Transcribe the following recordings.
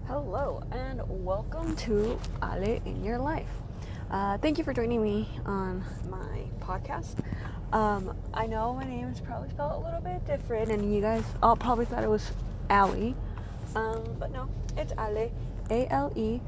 Hello and welcome to Ale in Your Life. Thank you for joining me on my podcast. I know my name is probably spelled a little bit different, and you guys all probably thought it was Ali, but no, it's Ale, A-L-E.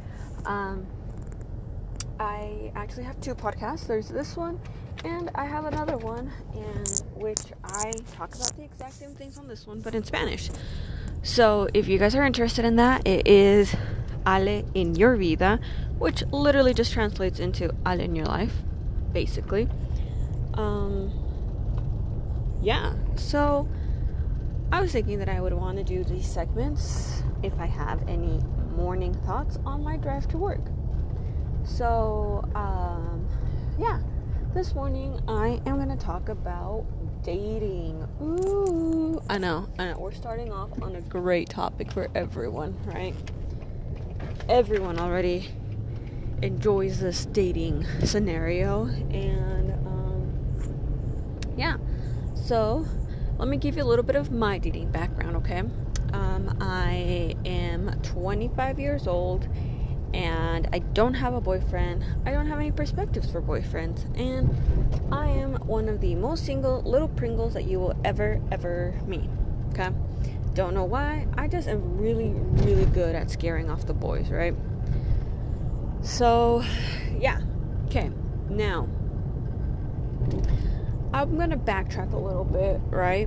I actually have two podcasts. There's this one, and I have another one in which I talk about the exact same things on this one, but in Spanish. So if you guys are interested in that, it is Ale en Your Vida, which literally just translates into Ale in Your Life, basically. So I was thinking that I would want to do these segments if I have any morning thoughts on my drive to work. So, this morning I am going to talk about dating. Ooh, I know, we're starting off on a great topic for everyone, right? Everyone already enjoys this dating scenario, and, so let me give you a little bit of my dating background, okay? I am 25 years old, and I don't have a boyfriend. I don't have any perspectives for boyfriends, and I am one of the most single little Pringles that you will ever meet, okay? Don't know why, I just am really good at scaring off the boys, right? So, okay, now, I'm gonna backtrack a little bit, right?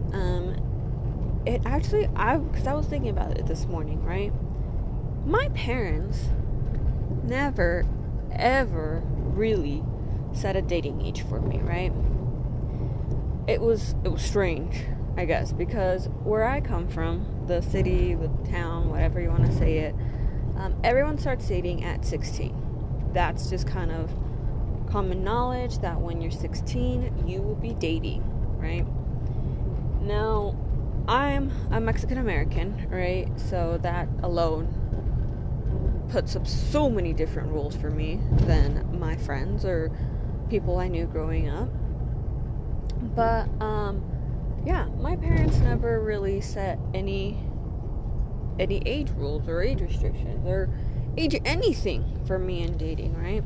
Because I was thinking about it this morning, right? My parents never, ever really set a dating age for me, right? It was strange, I guess, because where I come from, the city, the town, whatever you want to say it, everyone starts dating at 16. That's just kind of common knowledge that when you're 16, you will be dating, right? Now, I'm a Mexican American, right? So that alone puts up so many different rules for me than my friends or people I knew growing up. But my parents never really set any age rules or age restrictions or age anything for me in dating, right?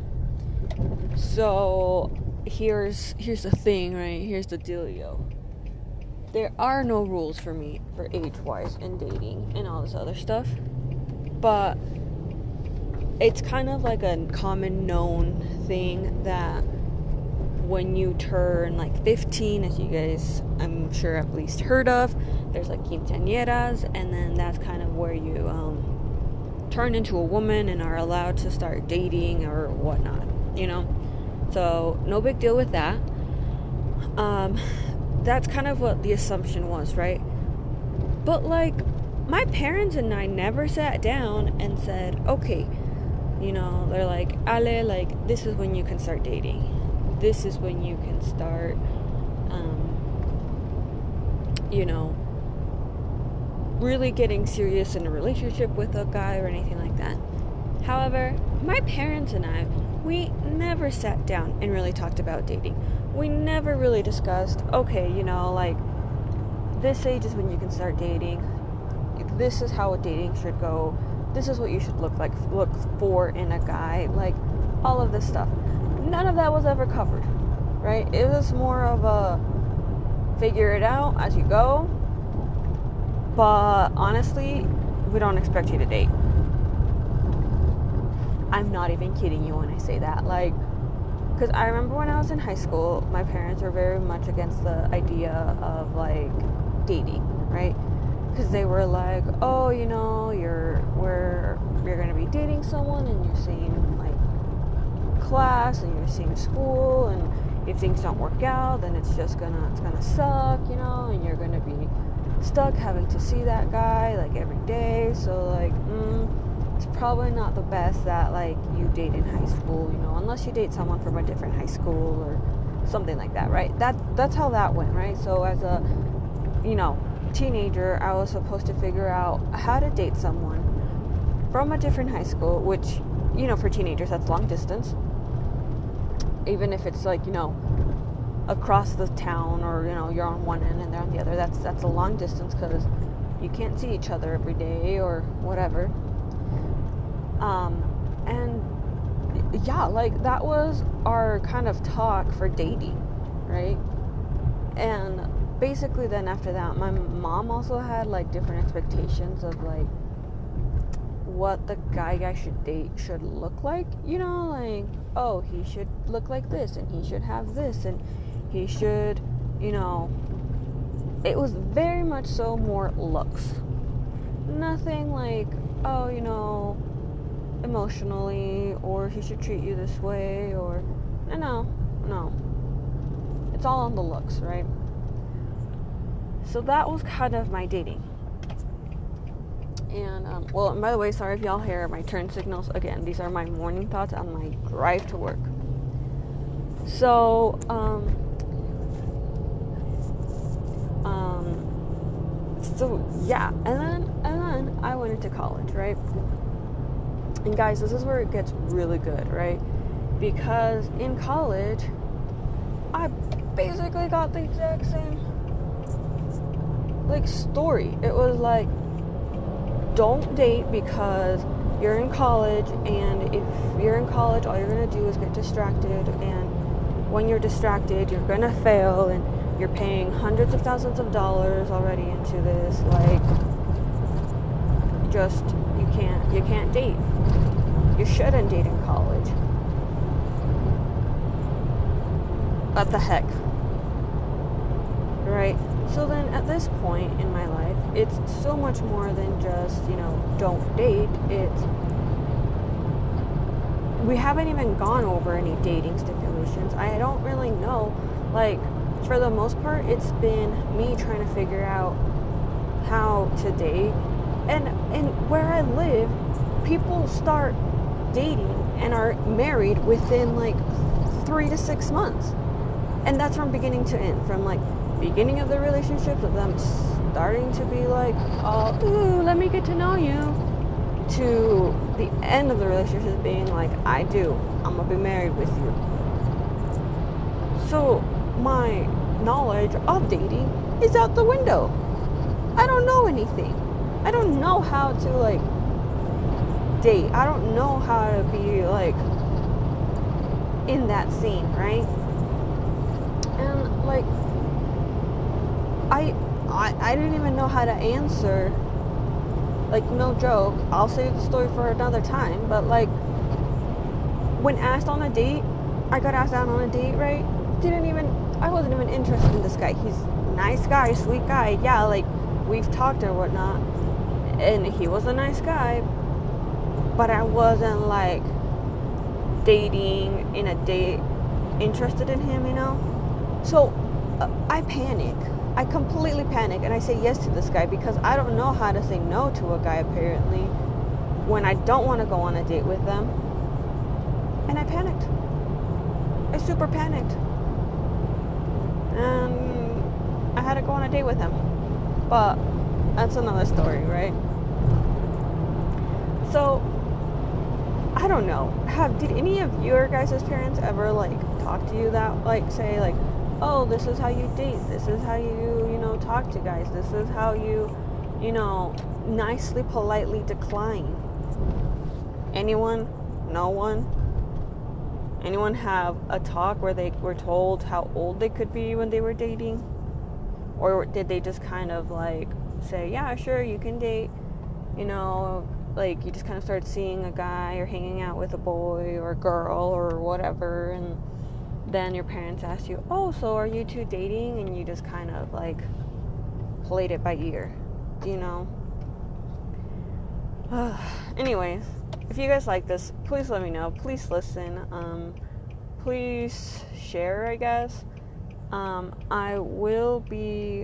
So here's the thing, right? Here's the dealio. There are no rules for me for age-wise in dating and all this other stuff, but it's kind of like a common known thing that when you turn like 15, as you guys I'm sure have at least heard of, there's like quinceañeras, and then that's kind of where you turn into a woman and are allowed to start dating or whatnot, you know? So no big deal with that. That's kind of what the assumption was, right? But like, my parents and I never sat down and said, okay, you know, they're like, Ale, like, this is when you can start dating. This is when you can start, really getting serious in a relationship with a guy or anything like that. However, my parents and I, we never sat down and really talked about dating. We never really discussed, okay, like, this age is when you can start dating. This is how a dating should go. This is what you should look for in a guy. Like, all of this stuff. None of that was ever covered, right? It was more of a figure it out as you go. But honestly, we don't expect you to date. I'm not even kidding you when I say that. Like, because I remember when I was in high school, my parents were very much against the idea of, like, dating, right? Because they were like, oh, you're going to be dating someone in your same, like, class and your same school, and if things don't work out, then it's gonna suck, and you're going to be stuck having to see that guy, like, every day. So, like, it's probably not the best that, like, you date in high school, unless you date someone from a different high school or something like that, right? That's how that went, right? So as a, teenager, I was supposed to figure out how to date someone from a different high school, which, for teenagers, that's long distance. Even if it's, like, across the town, or, you're on one end and they're on the other, that's a long distance, because you can't see each other every day or whatever. And yeah, like that was our kind of talk for dating, right? And basically then after that, my mom also had like different expectations of like what the guy I should date should look like, you know, like, oh, he should look like this, and he should have this, and he should, you know, it was very much so more looks. Nothing like, oh, you know, emotionally, or he should treat you this way, or, no. It's all on the looks, right? So that was kind of my dating. And, well, and by the way, sorry if y'all hear my turn signals. Again, these are my morning thoughts on my drive to work. So, yeah, and then I went into college, right? And guys, this is where it gets really good, right? Because in college, I basically got the exact same, like, story. It was like, don't date because you're in college, and if you're in college, all you're going to do is get distracted, and when you're distracted, you're going to fail, and you're paying hundreds of thousands of dollars already into this, like, just, you can't date. You shouldn't date in college. What the heck? Right? So then at this point in my life, it's so much more than just, you know, don't date. It's, we haven't even gone over any dating stipulations. I don't really know. Like, for the most part, it's been me trying to figure out how to date. And where I live, people start dating and are married within like 3 to 6 months. And that's from beginning to end. From like beginning of the relationship, of them starting to be like, oh, ooh, let me get to know you, to the end of the relationship being like, I'm gonna be married with you. So my knowledge of dating is out the window. I don't know anything. I don't know how to like date. I don't know how to be like in that scene, right? And like I didn't even know how to answer. Like, no joke, I'll save the story for another time, but like when asked on a date, I got asked out on a date, right? I wasn't even interested in this guy. He's a nice guy, sweet guy. Yeah, like we've talked or whatnot, and he was a nice guy, but I wasn't like dating in a date interested in him, you know? So I panic. I completely panic, and I say yes to this guy because I don't know how to say no to a guy apparently when I don't want to go on a date with them. And I panicked. I super panicked. And I had to go on a date with him. But that's another story, right? So I don't know. Did any of your guys' parents ever like talk to you that like say like, oh, this is how you date, this is how you, you know, talk to guys, this is how you, you know, nicely, politely decline? Anyone? No one? Anyone have a talk where they were told how old they could be when they were dating? Or did they just kind of like say, yeah, sure, you can date, you know, like you just kind of started seeing a guy or hanging out with a boy or a girl or whatever, and then your parents asked you, oh, so are you two dating? And you just kind of like played it by ear, you know? Anyways, if you guys like this, please let me know. Please listen. Please share, I guess. I will be,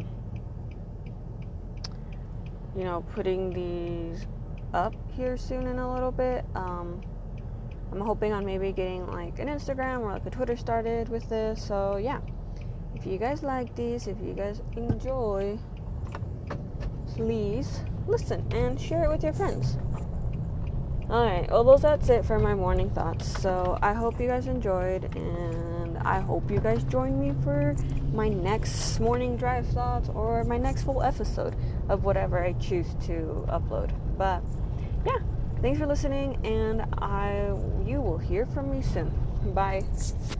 you know, putting these up here soon in a little bit. I'm hoping on maybe getting like an Instagram or like a Twitter started with this. So yeah, if you guys like these, if you guys enjoy, please listen and share it with your friends. Alright, well that's it for my morning thoughts. So I hope you guys enjoyed, and I hope you guys join me for my next morning drive thoughts or my next full episode of whatever I choose to upload. But yeah, Thanks for listening, and you will hear from me soon. Bye.